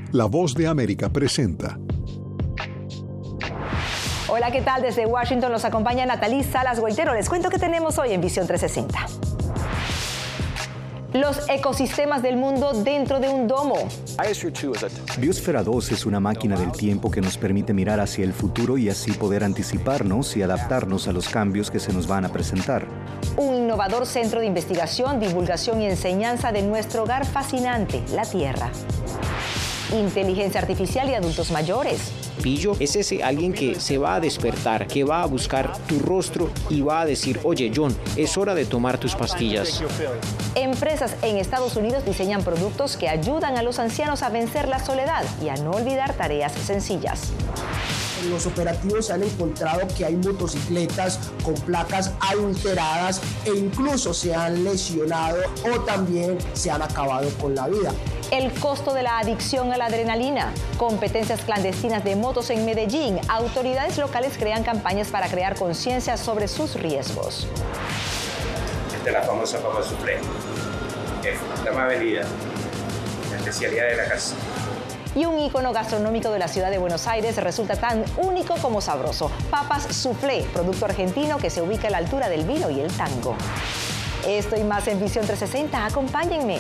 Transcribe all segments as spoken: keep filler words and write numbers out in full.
La Voz de América presenta. Hola, ¿qué tal? Desde Washington nos acompaña Natalí Salas Goitero. Les cuento qué tenemos hoy en Visión trescientos sesenta. Los ecosistemas del mundo dentro de un domo. Biosfera dos es una máquina del tiempo que nos permite mirar hacia el futuro y así poder anticiparnos y adaptarnos a los cambios que se nos van a presentar. Un innovador centro de investigación, divulgación y enseñanza de nuestro hogar fascinante, la Tierra. Inteligencia artificial y adultos mayores. Pillo es ese alguien que se va a despertar, que va a buscar tu rostro y va a decir, oye John, es hora de tomar tus pastillas. Empresas en Estados Unidos diseñan productos que ayudan a los ancianos a vencer la soledad y a no olvidar tareas sencillas. En los operativos se han encontrado que hay motocicletas con placas adulteradas e incluso se han lesionado o también se han acabado con la vida. El costo de la adicción a la adrenalina, competencias clandestinas de motos en Medellín, autoridades locales crean campañas para crear conciencia sobre sus riesgos. Esta es la famosa papa soufflé, es la más vendida, la especialidad de la casa. Y un ícono gastronómico de la ciudad de Buenos Aires resulta tan único como sabroso. Papas Soufflé, producto argentino que se ubica a la altura del vino y el tango. Esto y más en Visión trescientos sesenta. Acompáñenme.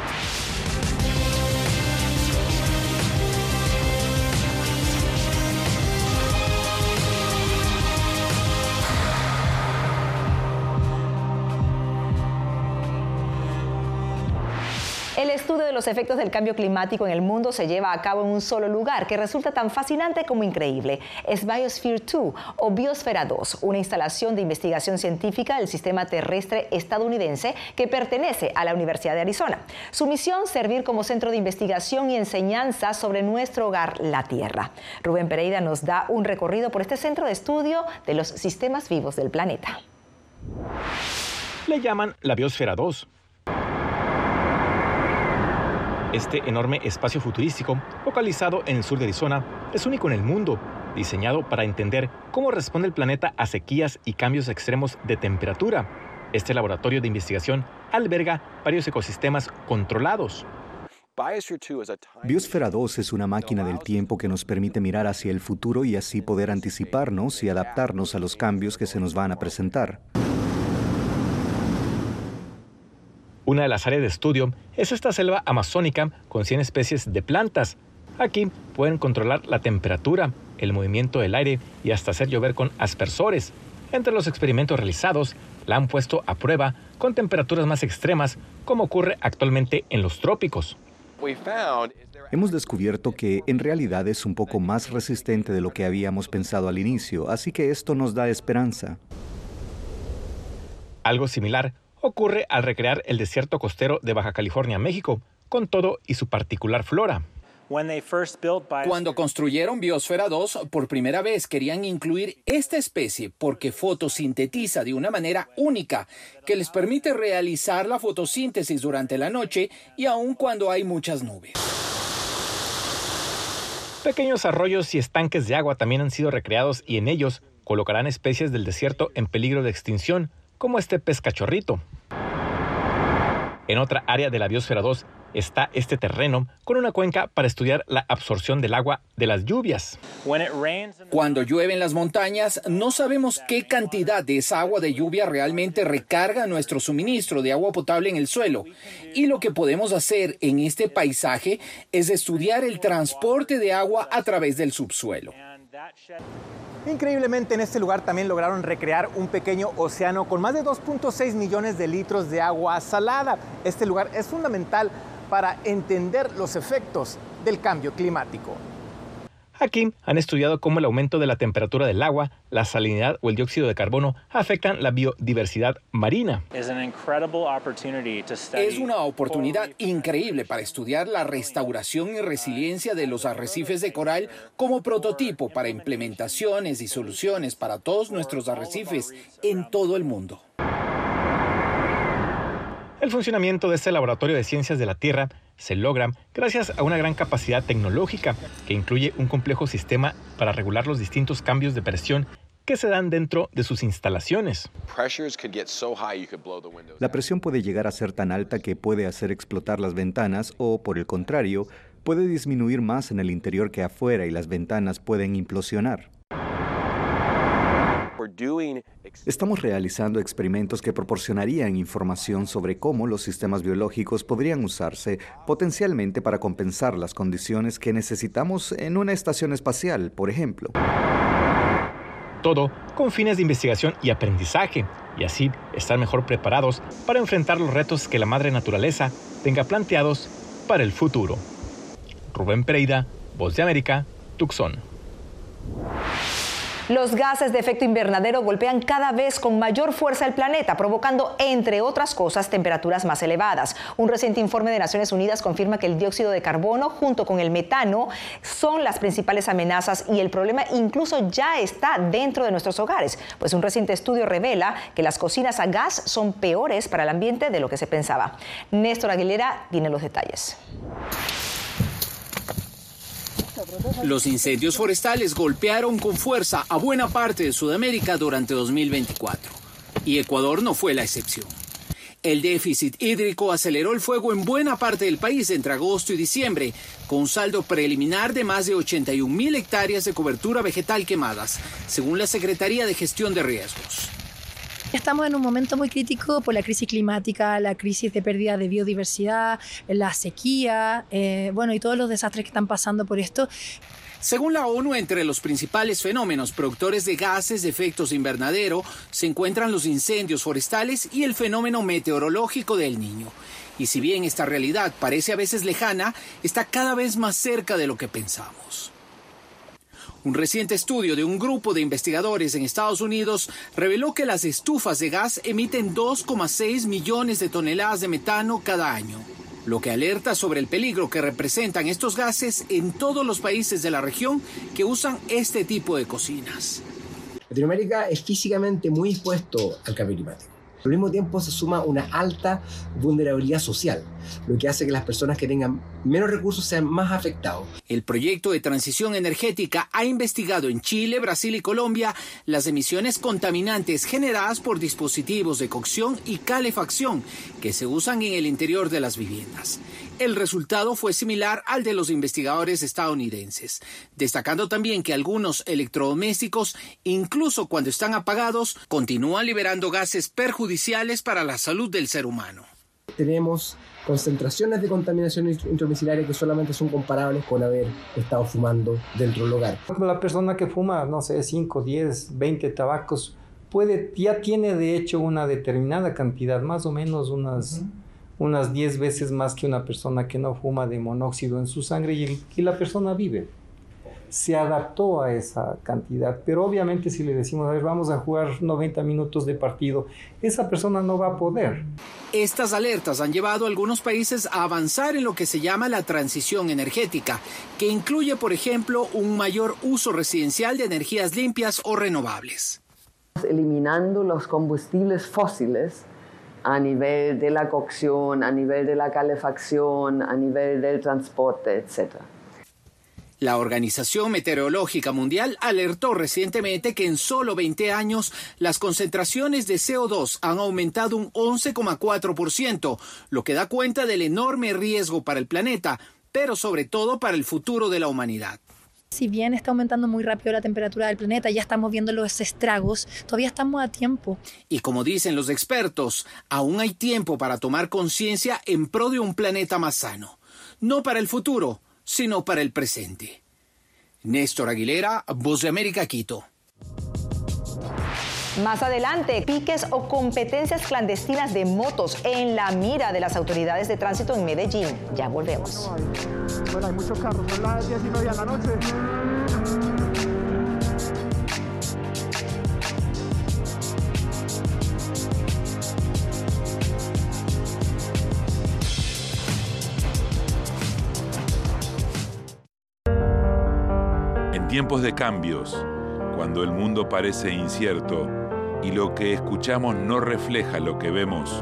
El estudio de los efectos del cambio climático en el mundo se lleva a cabo en un solo lugar que resulta tan fascinante como increíble. Es Biosphere dos o Biosfera dos, una instalación de investigación científica del sistema terrestre estadounidense que pertenece a la Universidad de Arizona. Su misión, servir como centro de investigación y enseñanza sobre nuestro hogar, la Tierra. Rubén Pereira nos da un recorrido por este centro de estudio de los sistemas vivos del planeta. Le llaman la Biosfera dos. Este enorme espacio futurístico, localizado en el sur de Arizona, es único en el mundo, diseñado para entender cómo responde el planeta a sequías y cambios extremos de temperatura. Este laboratorio de investigación alberga varios ecosistemas controlados. Biosfera dos es una máquina del tiempo que nos permite mirar hacia el futuro y así poder anticiparnos y adaptarnos a los cambios que se nos van a presentar. Una de las áreas de estudio es esta selva amazónica con cien especies de plantas. Aquí pueden controlar la temperatura, el movimiento del aire y hasta hacer llover con aspersores. Entre los experimentos realizados, la han puesto a prueba con temperaturas más extremas, como ocurre actualmente en los trópicos. Hemos descubierto que en realidad es un poco más resistente de lo que habíamos pensado al inicio, así que esto nos da esperanza. Algo similar ocurre al recrear el desierto costero de Baja California, México, con todo y su particular flora. Cuando construyeron Biosfera dos, por primera vez querían incluir esta especie porque fotosintetiza de una manera única, que les permite realizar la fotosíntesis durante la noche y aun cuando hay muchas nubes. Pequeños arroyos y estanques de agua también han sido recreados y en ellos colocarán especies del desierto en peligro de extinción, como este pez cachorrito. En otra área de la Biosfera dos está este terreno con una cuenca para estudiar la absorción del agua de las lluvias. Cuando llueve en las montañas, no sabemos qué cantidad de esa agua de lluvia realmente recarga nuestro suministro de agua potable en el suelo. Y lo que podemos hacer en este paisaje es estudiar el transporte de agua a través del subsuelo. Increíblemente, en este lugar también lograron recrear un pequeño océano con más de dos punto seis millones de litros de agua salada. Este lugar es fundamental para entender los efectos del cambio climático. Aquí han estudiado cómo el aumento de la temperatura del agua, la salinidad o el dióxido de carbono afectan la biodiversidad marina. Es una oportunidad increíble para estudiar la restauración y resiliencia de los arrecifes de coral como prototipo para implementaciones y soluciones para todos nuestros arrecifes en todo el mundo. El funcionamiento de este laboratorio de ciencias de la Tierra se logra gracias a una gran capacidad tecnológica que incluye un complejo sistema para regular los distintos cambios de presión que se dan dentro de sus instalaciones. La presión puede llegar a ser tan alta que puede hacer explotar las ventanas o, por el contrario, puede disminuir más en el interior que afuera y las ventanas pueden implosionar. Estamos realizando experimentos que proporcionarían información sobre cómo los sistemas biológicos podrían usarse potencialmente para compensar las condiciones que necesitamos en una estación espacial, por ejemplo. Todo con fines de investigación y aprendizaje, y así estar mejor preparados para enfrentar los retos que la madre naturaleza tenga planteados para el futuro. Rubén Pereira, Voz de América, Tucson. Los gases de efecto invernadero golpean cada vez con mayor fuerza el planeta, provocando, entre otras cosas, temperaturas más elevadas. Un reciente informe de Naciones Unidas confirma que el dióxido de carbono, junto con el metano, son las principales amenazas y el problema incluso ya está dentro de nuestros hogares. Pues un reciente estudio revela que las cocinas a gas son peores para el ambiente de lo que se pensaba. Néstor Aguilera tiene los detalles. Los incendios forestales golpearon con fuerza a buena parte de Sudamérica durante dos mil veinticuatro. Y Ecuador no fue la excepción. El déficit hídrico aceleró el fuego en buena parte del país entre agosto y diciembre, con un saldo preliminar de más de ochenta y un mil hectáreas de cobertura vegetal quemadas, según la Secretaría de Gestión de Riesgos. Estamos en un momento muy crítico por la crisis climática, la crisis de pérdida de biodiversidad, la sequía, eh, bueno, y todos los desastres que están pasando por esto. Según la ONU, entre los principales fenómenos productores de gases de efectos invernadero se encuentran los incendios forestales y el fenómeno meteorológico del Niño. Y si bien esta realidad parece a veces lejana, está cada vez más cerca de lo que pensamos. Un reciente estudio de un grupo de investigadores en Estados Unidos reveló que las estufas de gas emiten dos coma seis millones de toneladas de metano cada año, lo que alerta sobre el peligro que representan estos gases en todos los países de la región que usan este tipo de cocinas. Latinoamérica es físicamente muy expuesto al cambio climático. Al mismo tiempo se suma una alta vulnerabilidad social, lo que hace que las personas que tengan menos recursos sean más afectados. El proyecto de transición energética ha investigado en Chile, Brasil y Colombia las emisiones contaminantes generadas por dispositivos de cocción y calefacción que se usan en el interior de las viviendas. El resultado fue similar al de los investigadores estadounidenses, destacando también que algunos electrodomésticos, incluso cuando están apagados, continúan liberando gases perjudiciales para la salud del ser humano. Tenemos concentraciones de contaminación intradomiciliaria que solamente son comparables con haber estado fumando dentro del hogar. La persona que fuma, no sé, cinco, diez, veinte tabacos, puede, ya tiene de hecho una determinada cantidad, más o menos unas... Uh-huh. unas diez veces más que una persona que no fuma de monóxido en su sangre y, y la persona vive. Se adaptó a esa cantidad, pero obviamente si le decimos, a ver, vamos a jugar noventa minutos de partido, esa persona no va a poder. Estas alertas han llevado a algunos países a avanzar en lo que se llama la transición energética, que incluye, por ejemplo, un mayor uso residencial de energías limpias o renovables. Eliminando los combustibles fósiles a nivel de la cocción, a nivel de la calefacción, a nivel del transporte, etcétera. La Organización Meteorológica Mundial alertó recientemente que en solo veinte años las concentraciones de C O dos han aumentado un once coma cuatro por ciento, lo que da cuenta del enorme riesgo para el planeta, pero sobre todo para el futuro de la humanidad. Si bien está aumentando muy rápido la temperatura del planeta, ya estamos viendo los estragos, todavía estamos a tiempo. Y como dicen los expertos, aún hay tiempo para tomar conciencia en pro de un planeta más sano. No para el futuro, sino para el presente. Néstor Aguilera, Voz de América, Quito. Más adelante, piques o competencias clandestinas de motos en la mira de las autoridades de tránsito en Medellín. Ya volvemos. Bueno, hay muchos carros, son las diez y media de la noche. En tiempos de cambios, cuando el mundo parece incierto y lo que escuchamos no refleja lo que vemos,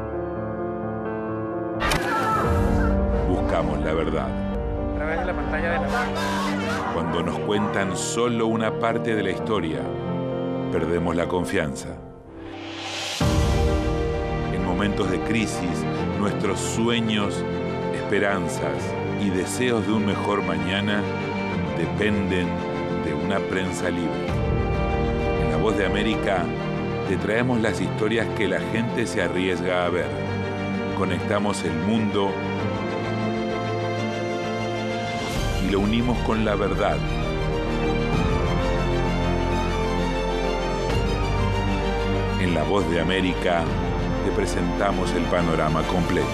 buscamos la verdad. A través de la pantalla de la... Cuando nos cuentan solo una parte de la historia, perdemos la confianza. En momentos de crisis, nuestros sueños, esperanzas y deseos de un mejor mañana dependen de una prensa libre. En La Voz de América te traemos las historias que la gente se arriesga a ver. Conectamos el mundo y lo unimos con la verdad. En La Voz de América te presentamos el panorama completo.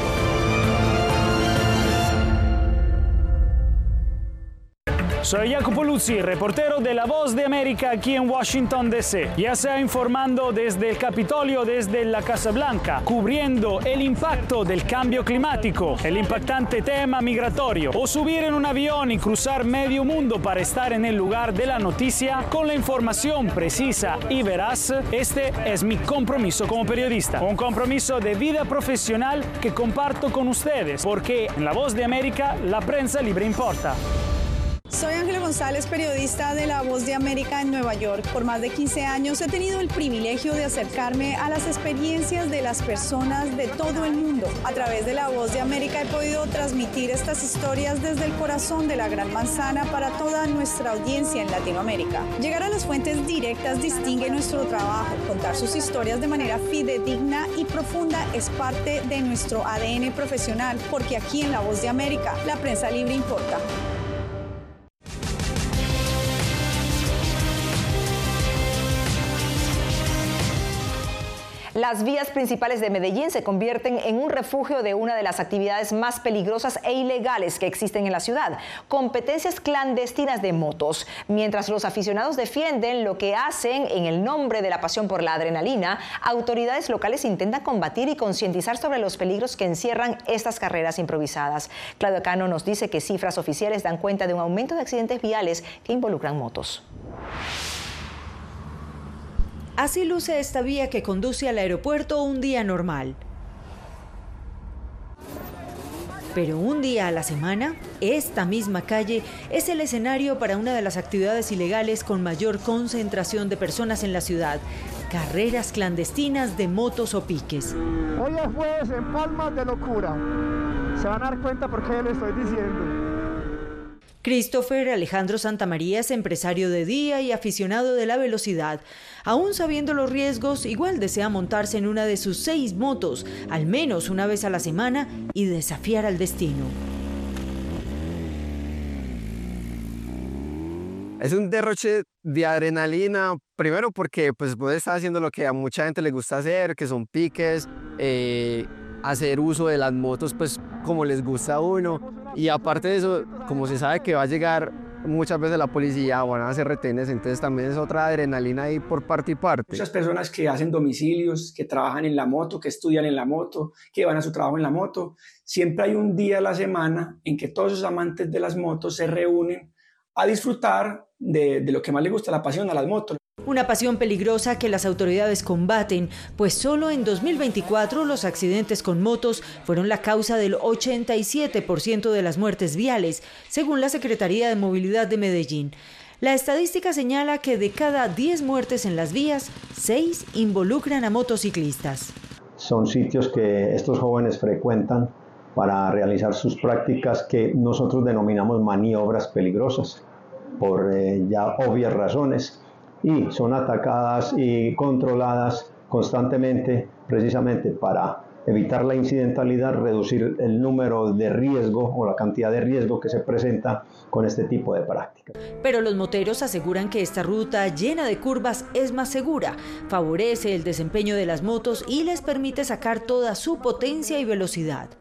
Soy Jacopo Luzzi, reportero de La Voz de América aquí en Washington, D C Ya sea informando desde el Capitolio, desde la Casa Blanca, cubriendo el impacto del cambio climático, el impactante tema migratorio, o subir en un avión y cruzar medio mundo para estar en el lugar de la noticia con la información precisa y veraz, este es mi compromiso como periodista. Un compromiso de vida profesional que comparto con ustedes, porque en La Voz de América la prensa libre importa. Soy Ángela González, periodista de La Voz de América en Nueva York. Por más de quince años he tenido el privilegio de acercarme a las experiencias de las personas de todo el mundo. A través de La Voz de América he podido transmitir estas historias desde el corazón de la Gran Manzana para toda nuestra audiencia en Latinoamérica. Llegar a las fuentes directas distingue nuestro trabajo. Contar sus historias de manera fidedigna y profunda es parte de nuestro A D N profesional, porque aquí en La Voz de América la prensa libre importa. Las vías principales de Medellín se convierten en un refugio de una de las actividades más peligrosas e ilegales que existen en la ciudad, competencias clandestinas de motos. Mientras los aficionados defienden lo que hacen en el nombre de la pasión por la adrenalina, autoridades locales intentan combatir y concientizar sobre los peligros que encierran estas carreras improvisadas. Claudio Cano nos dice que cifras oficiales dan cuenta de un aumento de accidentes viales que involucran motos. Así luce esta vía que conduce al aeropuerto un día normal. Pero un día a la semana, esta misma calle es el escenario para una de las actividades ilegales con mayor concentración de personas en la ciudad: carreras clandestinas de motos o piques. Hoy es jueves en Palmas de locura. Se van a dar cuenta por qué lo estoy diciendo. Christopher Alejandro Santamaría es empresario de día y aficionado de la velocidad. Aún sabiendo los riesgos, igual desea montarse en una de sus seis motos, al menos una vez a la semana, y desafiar al destino. Es un derroche de adrenalina, primero porque pues, vos estás haciendo lo que a mucha gente le gusta hacer, que son piques, eh, hacer uso de las motos pues como les gusta a uno. Y aparte de eso, como se sabe que va a llegar muchas veces la policía, van a hacer retenes, entonces también es otra adrenalina ahí por parte y parte. Muchas personas que hacen domicilios, que trabajan en la moto, que estudian en la moto, que van a su trabajo en la moto. Siempre hay un día a la semana en que todos esos amantes de las motos se reúnen a disfrutar de, de lo que más les gusta, la pasión a las motos. Una pasión peligrosa que las autoridades combaten, pues solo en dos mil veinticuatro los accidentes con motos fueron la causa del ochenta y siete por ciento de las muertes viales, según la Secretaría de Movilidad de Medellín. La estadística señala que de cada diez muertes en las vías, seis involucran a motociclistas. Son sitios que estos jóvenes frecuentan para realizar sus prácticas que nosotros denominamos maniobras peligrosas, por eh, ya obvias razones. Y son atacadas y controladas constantemente precisamente para evitar la incidentalidad, reducir el número de riesgo o la cantidad de riesgo que se presenta con este tipo de prácticas. Pero los moteros aseguran que esta ruta llena de curvas es más segura, favorece el desempeño de las motos y les permite sacar toda su potencia y velocidad.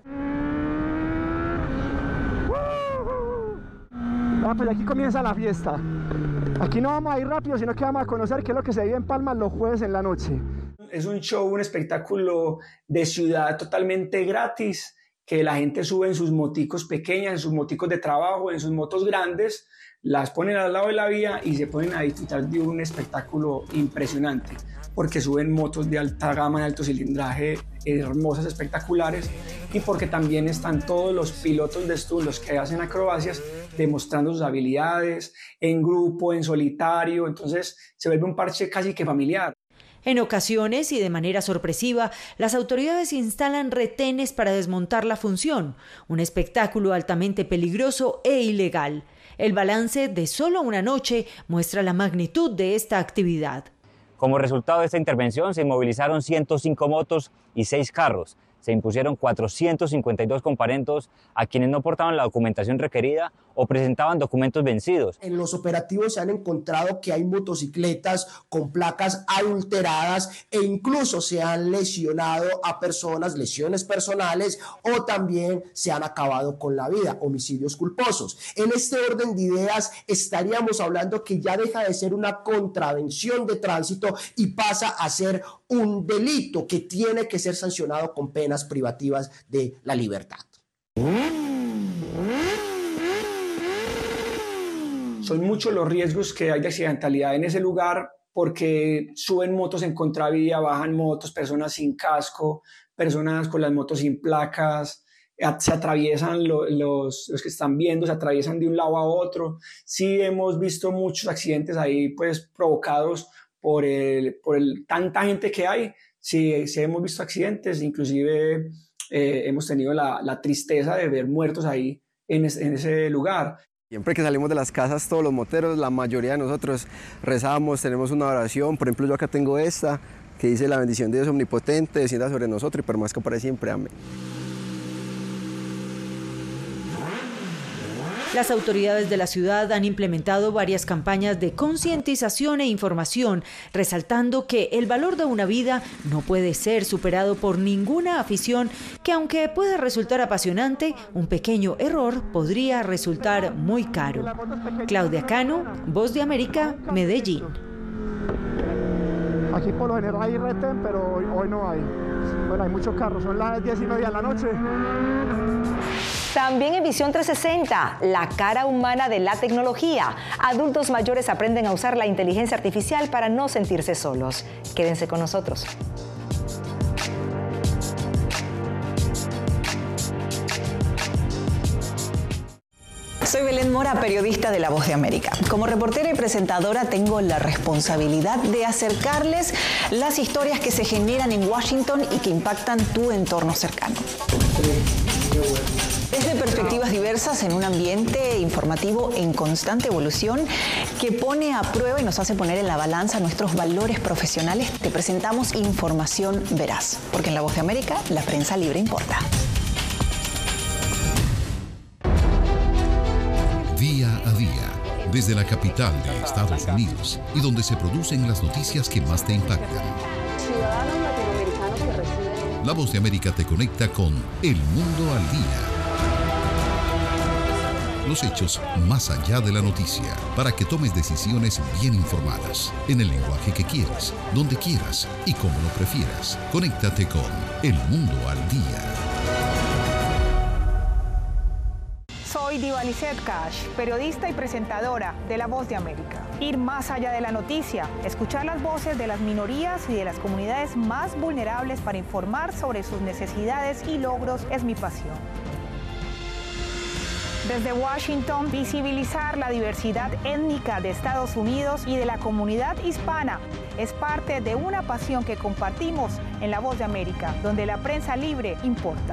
Ah, pues aquí comienza la fiesta. Aquí no vamos a ir rápido, sino que vamos a conocer qué es lo que se vive en Palmas los jueves en la noche. Es un show, un espectáculo de ciudad totalmente gratis, que la gente sube en sus moticos pequeñas, en sus moticos de trabajo, en sus motos grandes, las ponen al lado de la vía y se ponen a disfrutar de un espectáculo impresionante, porque suben motos de alta gama, de alto cilindraje, hermosas, espectaculares, y porque también están todos los pilotos de stunt, los que hacen acrobacias, demostrando sus habilidades en grupo, en solitario. Entonces se vuelve un parche casi que familiar. En ocasiones y de manera sorpresiva, las autoridades instalan retenes para desmontar la función, un espectáculo altamente peligroso e ilegal. El balance de solo una noche muestra la magnitud de esta actividad. Como resultado de esta intervención se inmovilizaron ciento cinco motos y seis carros. Se impusieron cuatrocientos cincuenta y dos comparendos a quienes no portaban la documentación requerida o presentaban documentos vencidos. En los operativos se han encontrado que hay motocicletas con placas adulteradas e incluso se han lesionado a personas, lesiones personales, o también se han acabado con la vida, homicidios culposos. En este orden de ideas estaríamos hablando que ya deja de ser una contravención de tránsito y pasa a ser un delito que tiene que ser sancionado con penas privativas de la libertad. Son muchos los riesgos que hay de accidentalidad en ese lugar porque suben motos en contravía, bajan motos, personas sin casco, personas con las motos sin placas, se atraviesan lo, los, los que están viendo, se atraviesan de un lado a otro. Sí hemos visto muchos accidentes ahí pues provocados por, el, por el, tanta gente que hay. Sí, sí hemos visto accidentes, inclusive eh, hemos tenido la, la tristeza de ver muertos ahí en, es, en ese lugar. Siempre que salimos de las casas, todos los moteros, la mayoría de nosotros rezamos, tenemos una oración. Por ejemplo, yo acá tengo esta, que dice: la bendición de Dios omnipotente descienda sobre nosotros y permanezca para siempre. Amén. Las autoridades de la ciudad han implementado varias campañas de concientización e información, resaltando que el valor de una vida no puede ser superado por ninguna afición que, aunque pueda resultar apasionante, un pequeño error podría resultar muy caro. Claudia Cano, Voz de América, Medellín. Aquí por lo general hay retén, pero hoy, hoy no hay. Bueno, hay muchos carros, son las diez y media de la noche. También en Visión trescientos sesenta, la cara humana de la tecnología. Adultos mayores aprenden a usar la inteligencia artificial para no sentirse solos. Quédense con nosotros. Soy Belén Mora, periodista de La Voz de América. Como reportera y presentadora tengo la responsabilidad de acercarles las historias que se generan en Washington y que impactan tu entorno cercano. Desde perspectivas diversas en un ambiente informativo en constante evolución que pone a prueba y nos hace poner en la balanza nuestros valores profesionales, te presentamos información veraz, porque en La Voz de América la prensa libre importa. Día a día, desde la capital de Estados Unidos y donde se producen las noticias que más te impactan. La Voz de América te conecta con El Mundo al Día. Los hechos más allá de la noticia, para que tomes decisiones bien informadas, en el lenguaje que quieras, donde quieras y como lo prefieras. Conéctate con El Mundo al Día. Soy Divalicet Cash, periodista y presentadora de La Voz de América. Ir más allá de la noticia, escuchar las voces de las minorías y de las comunidades más vulnerables para informar sobre sus necesidades y logros es mi pasión. Desde Washington, visibilizar la diversidad étnica de Estados Unidos y de la comunidad hispana es parte de una pasión que compartimos en La Voz de América, donde la prensa libre importa.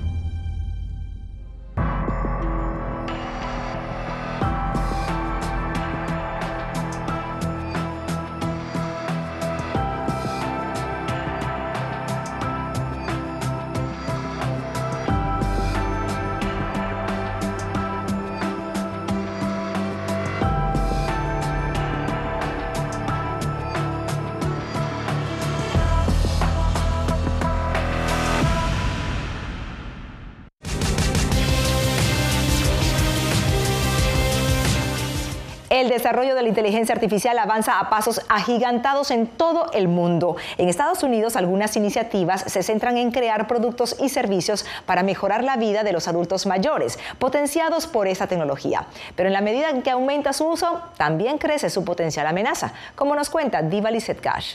El desarrollo de la inteligencia artificial avanza a pasos agigantados en todo el mundo. En Estados Unidos, algunas iniciativas se centran en crear productos y servicios para mejorar la vida de los adultos mayores, potenciados por esta tecnología. Pero en la medida en que aumenta su uso, también crece su potencial amenaza, como nos cuenta Divalicet Cash.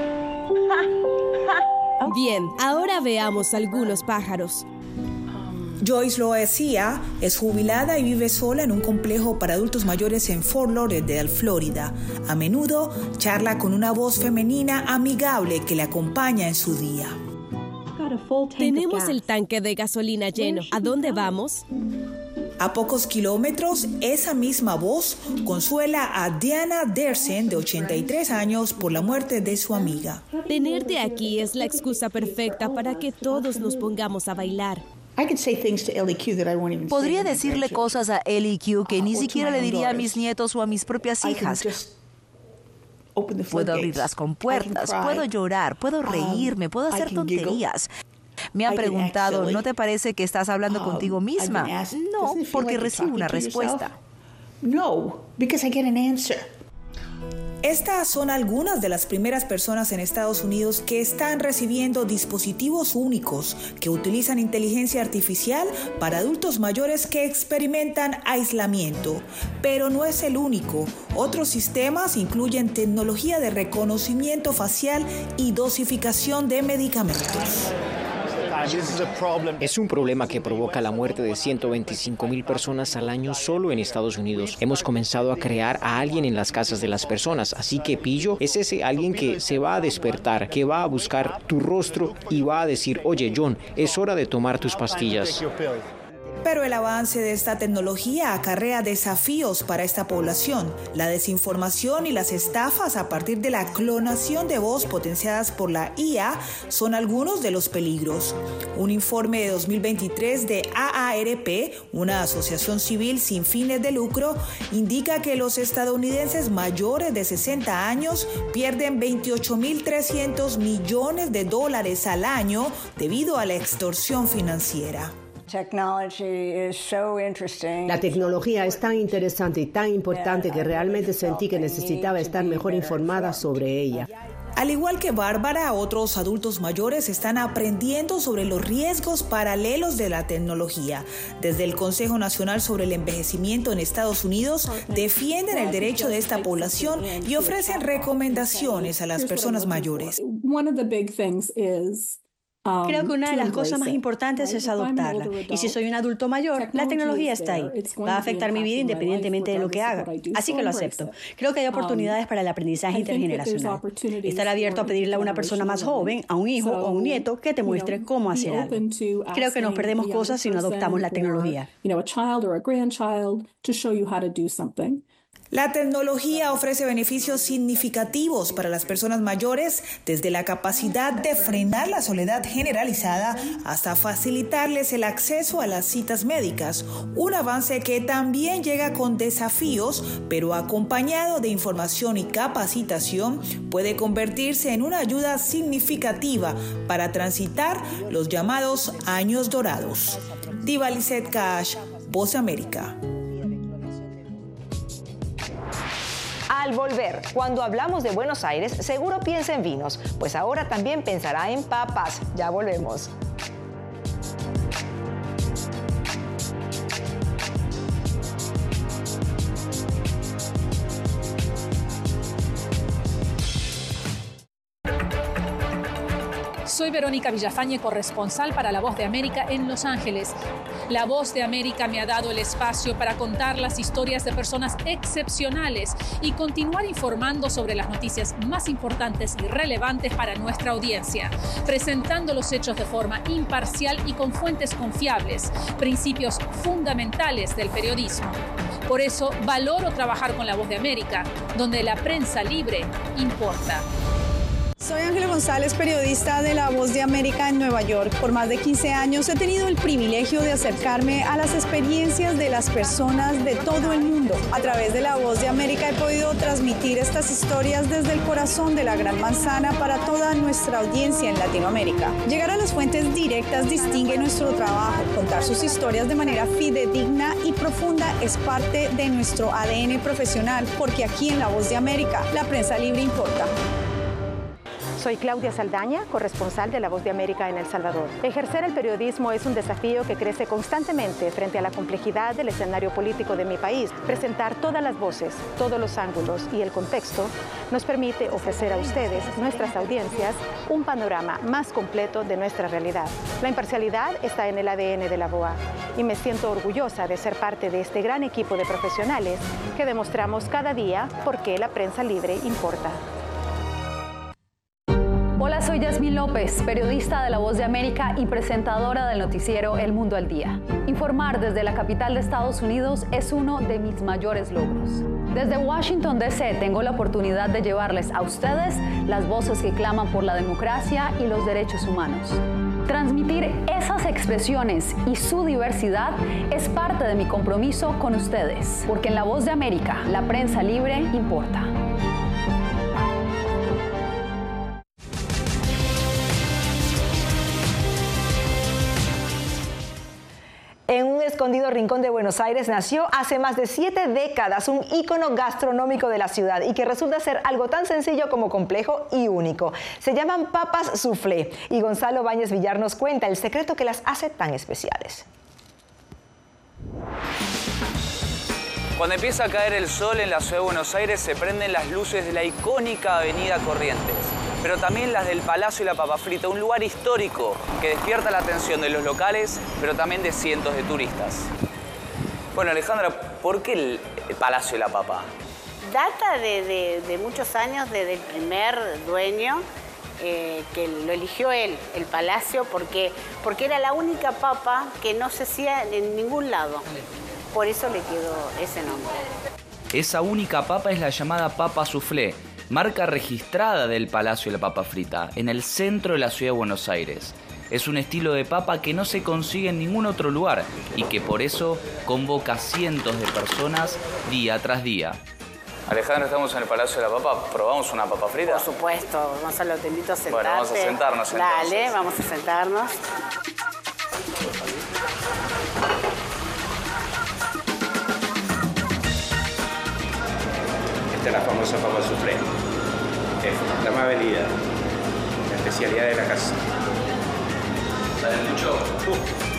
Bien, ahora veamos algunos pájaros. Joyce Loesia es jubilada y vive sola en un complejo para adultos mayores en Fort Lauderdale, Florida. A menudo charla con una voz femenina amigable que le acompaña en su día. Tenemos el tanque de gasolina lleno. ¿A dónde vamos? A pocos kilómetros, esa misma voz consuela a Diana Dersen, de ochenta y tres años, por la muerte de su amiga. Tenerte aquí es la excusa perfecta para que todos nos pongamos a bailar. Podría decirle cosas a Ellie Q que ni siquiera le diría a mis nietos o a mis propias hijas. Puedo abrir las compuertas, puedo llorar, puedo reírme, puedo hacer tonterías. Me han preguntado, ¿no te parece que estás hablando contigo misma? No, porque recibo una respuesta. No, because I get an answer. Estas son algunas de las primeras personas en Estados Unidos que están recibiendo dispositivos únicos que utilizan inteligencia artificial para adultos mayores que experimentan aislamiento. Pero no es el único. Otros sistemas incluyen tecnología de reconocimiento facial y dosificación de medicamentos. Es un problema que provoca la muerte de ciento veinticinco mil personas al año solo en Estados Unidos. Hemos comenzado a crear a alguien en las casas de las personas, así que Pillo es ese alguien que se va a despertar, que va a buscar tu rostro y va a decir, oye John, es hora de tomar tus pastillas. Pero el avance de esta tecnología acarrea desafíos para esta población. La desinformación y las estafas a partir de la clonación de voz potenciadas por la I A son algunos de los peligros. Un informe de dos mil veintitrés de A A R P, una asociación civil sin fines de lucro, indica que los estadounidenses mayores de sesenta años pierden veintiocho mil trescientos millones de dólares al año debido a la extorsión financiera. La tecnología es tan interesante y tan importante que realmente sentí que necesitaba estar mejor informada sobre ella. Al igual que Bárbara, otros adultos mayores están aprendiendo sobre los riesgos paralelos de la tecnología. Desde el Consejo Nacional sobre el Envejecimiento en Estados Unidos defienden el derecho de esta población y ofrecen recomendaciones a las personas mayores. Creo que una de las cosas más importantes es adoptarla. Y si soy un adulto mayor, la tecnología está ahí. Va a afectar mi vida independientemente de lo que haga. Así que lo acepto. Creo que hay oportunidades para el aprendizaje intergeneracional. Estar abierto a pedirle a una persona más joven, a un hijo o un nieto, que te muestre cómo hacer algo. Creo que nos perdemos cosas si no adoptamos la tecnología. La tecnología ofrece beneficios significativos para las personas mayores, desde la capacidad de frenar la soledad generalizada hasta facilitarles el acceso a las citas médicas, un avance que también llega con desafíos, pero acompañado de información y capacitación, puede convertirse en una ayuda significativa para transitar los llamados años dorados. Diva Lizette Cash, Voz de América. Al volver, cuando hablamos de Buenos Aires, seguro piensa en vinos, pues ahora también pensará en papas. Ya volvemos. Soy Verónica Villafañe, corresponsal para La Voz de América en Los Ángeles. La Voz de América me ha dado el espacio para contar las historias de personas excepcionales y continuar informando sobre las noticias más importantes y relevantes para nuestra audiencia, presentando los hechos de forma imparcial y con fuentes confiables, principios fundamentales del periodismo. Por eso valoro trabajar con La Voz de América, donde la prensa libre importa. Soy Ángela González, periodista de La Voz de América en Nueva York. Por más de quince años he tenido el privilegio de acercarme a las experiencias de las personas de todo el mundo. A través de La Voz de América he podido transmitir estas historias desde el corazón de la Gran Manzana para toda nuestra audiencia en Latinoamérica. Llegar a las fuentes directas distingue nuestro trabajo. Contar sus historias de manera fidedigna y profunda es parte de nuestro A D N profesional, porque aquí en La Voz de América la prensa libre importa. Soy Claudia Saldaña, corresponsal de La Voz de América en El Salvador. Ejercer el periodismo es un desafío que crece constantemente frente a la complejidad del escenario político de mi país. Presentar todas las voces, todos los ángulos y el contexto nos permite ofrecer a ustedes, nuestras audiencias, un panorama más completo de nuestra realidad. La imparcialidad está en el A D N de la V O A y me siento orgullosa de ser parte de este gran equipo de profesionales que demostramos cada día por qué la prensa libre importa. Hola, soy Yasmín López, periodista de La Voz de América y presentadora del noticiero El Mundo al Día. Informar desde la capital de Estados Unidos es uno de mis mayores logros. Desde Washington, D C tengo la oportunidad de llevarles a ustedes las voces que claman por la democracia y los derechos humanos. Transmitir esas expresiones y su diversidad es parte de mi compromiso con ustedes, porque en La Voz de América, la prensa libre importa. En un escondido rincón de Buenos Aires nació hace más de siete décadas un ícono gastronómico de la ciudad y que resulta ser algo tan sencillo como complejo y único. Se llaman papas soufflé y Gonzalo Báñez Villar nos cuenta el secreto que las hace tan especiales. Cuando empieza a caer el sol en la ciudad de Buenos Aires se prenden las luces de la icónica avenida Corrientes, pero también las del Palacio de la Papa Frita, un lugar histórico que despierta la atención de los locales, pero también de cientos de turistas. Bueno, Alejandra, ¿por qué el Palacio de la Papa? Data de, de, de muchos años, desde el primer dueño, eh, que lo eligió él, el palacio, porque, porque era la única papa que no se hacía en ningún lado. Por eso le quedó ese nombre. Esa única papa es la llamada papa soufflé, marca registrada del Palacio de la Papa Frita, en el centro de la ciudad de Buenos Aires. Es un estilo de papa que no se consigue en ningún otro lugar y que por eso convoca cientos de personas día tras día. Alejandra, estamos en el Palacio de la Papa. ¿Probamos una papa frita? Por supuesto. Gonzalo, te invito a sentarte. Bueno, vamos a sentarnos entonces. Dale, vamos a sentarnos. Esta es la famosa papa soufflé. Es la más vendida, la especialidad de la casa. ¿Sale mucho? Uh.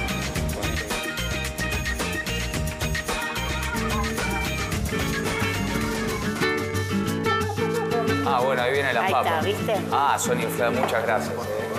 Ah, bueno, ahí viene la ahí papa. Está, ¿viste? Ah, son infladas, muchas gracias.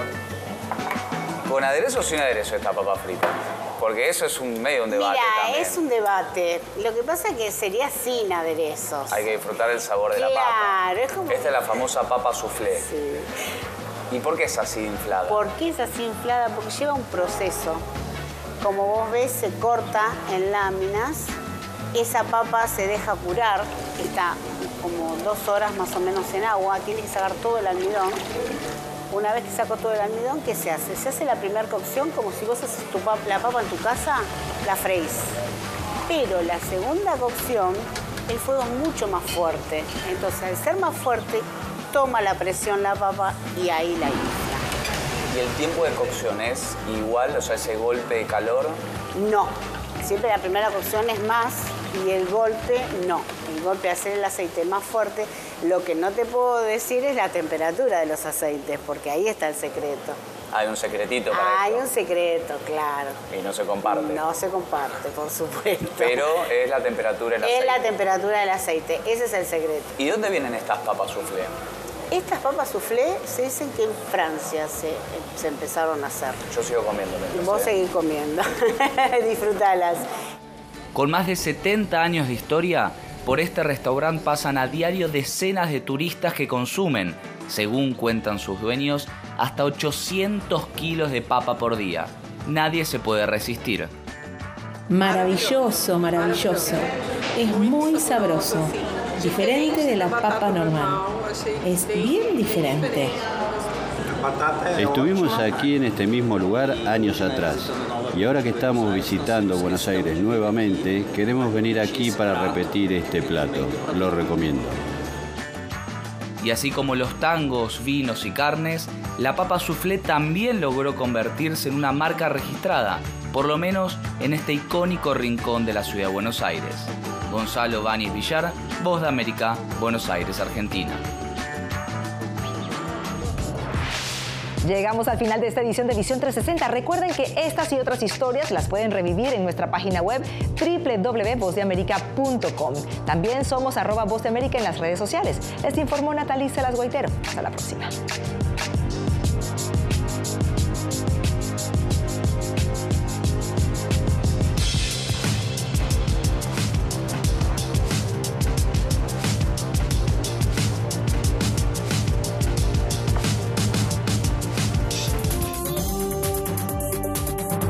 ¿Con aderezo o sin aderezo esta papa frita? Porque eso es un medio un debate Mira, también. es un debate. Lo que pasa es que sería sin aderezos. Hay que disfrutar el sabor de claro, la papa. Claro, es como... Esta es la famosa papa soufflé. Sí. ¿Y por qué es así inflada? ¿Por qué es así inflada? Porque lleva un proceso. Como vos ves, se corta en láminas. Esa papa se deja curar. Está como dos horas más o menos en agua. Tiene que sacar todo el almidón. Una vez que saco todo el almidón, ¿qué se hace? Se hace la primera cocción como si vos haces tu papa, la papa en tu casa, la freís. Pero la segunda cocción, el fuego es mucho más fuerte. Entonces, al ser más fuerte, toma la presión la papa y ahí la infla. ¿Y el tiempo de cocción es igual? O sea, ese golpe de calor. No. Siempre la primera cocción es más y el golpe no. El golpe de hacer el aceite más fuerte. Lo que no te puedo decir es la temperatura de los aceites, porque ahí está el secreto. Hay un secretito para Hay esto. un secreto, claro. Y no se comparte. No se comparte, por supuesto. Pero es la temperatura del aceite. Es la temperatura del aceite, ese es el secreto. ¿Y dónde vienen estas papas soufflé? Estas papas soufflé se dicen que en Francia se, se empezaron a hacer. Yo sigo comiéndolas. Y vos seguís comiendo. Disfrutalas. Con más de setenta años de historia, por este restaurante pasan a diario decenas de turistas que consumen, según cuentan sus dueños, hasta ochocientos kilos de papa por día. Nadie se puede resistir. Maravilloso, maravilloso. Es muy sabroso. Diferente de la papa normal. Es bien diferente. Estuvimos aquí en este mismo lugar años atrás. Y ahora que estamos visitando Buenos Aires nuevamente, queremos venir aquí para repetir este plato. Lo recomiendo. Y así como los tangos, vinos y carnes, la papa soufflé también logró convertirse en una marca registrada, por lo menos en este icónico rincón de la ciudad de Buenos Aires. Gonzalo Báñez Villar, Voz de América, Buenos Aires, Argentina. Llegamos al final de esta edición de Visión trescientos sesenta. Recuerden que estas y otras historias las pueden revivir en nuestra página web doble u doble u doble u punto voz de américa punto com. También somos arroba Voz de América en las redes sociales. Les informó Natalicia Las Guaitero. Hasta la próxima.